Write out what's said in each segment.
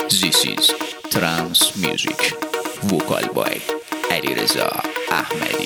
This is Trance Music. Vocal by علیرضا احمدی.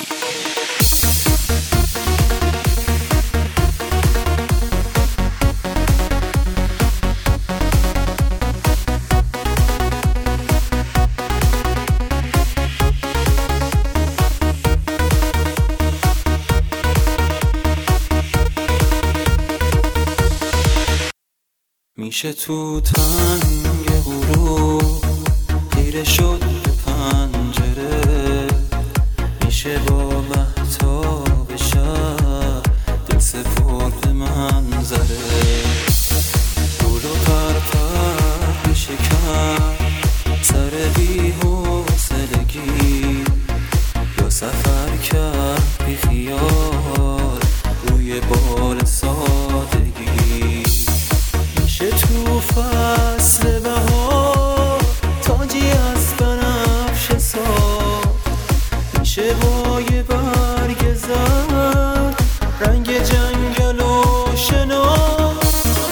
میشه تو تنگ غروب خیره شد به پنجره، میشه با مهتاب شب دل سپرد منظره، گل و پرپر میشه کم سر بی حوصلگی، یا سفر کرد بی خیال روی بال سادگی. میشه تو فصل بهار تاجی از بنفش ساخت، میشه با یه برگ زرد رنگ جنگل و شناخت.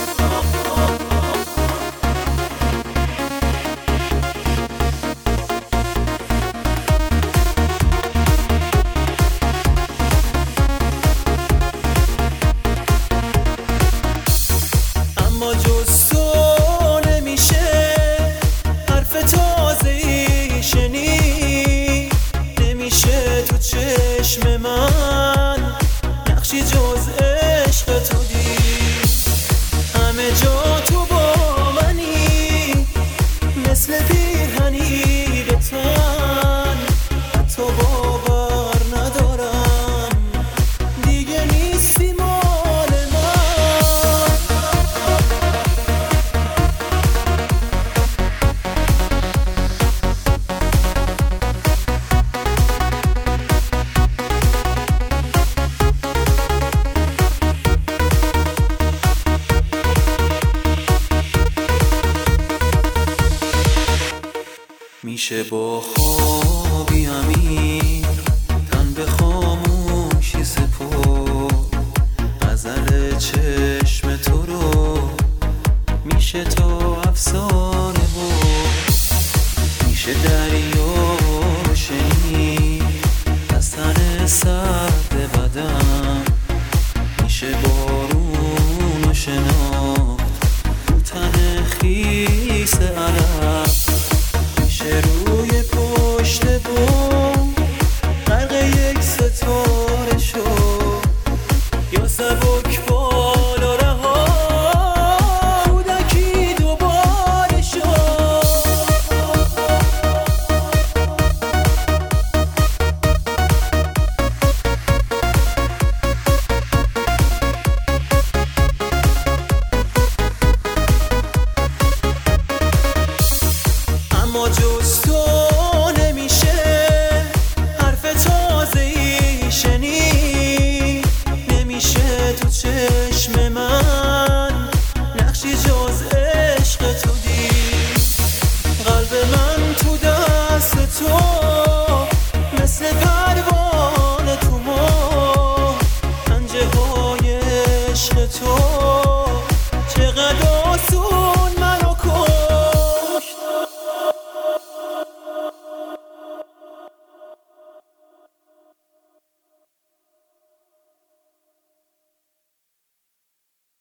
اما جز تو نمیشه حرف تازه‌ای شنید، نمیشه تو چشم من نقشی جز عشق تو دید. همه جا تو با منی مثل پیرهنی به تن، حتی باور ندارم دیگه نیستی مال من. میشه با خوابی امیر تن به خاموشی سپرد، غزل چشم تو رو میشه تا افسانه بود. میشه دریا رو شنید از تن سرد بدن، میشه بارون رو شناخت تو تن خیس علم.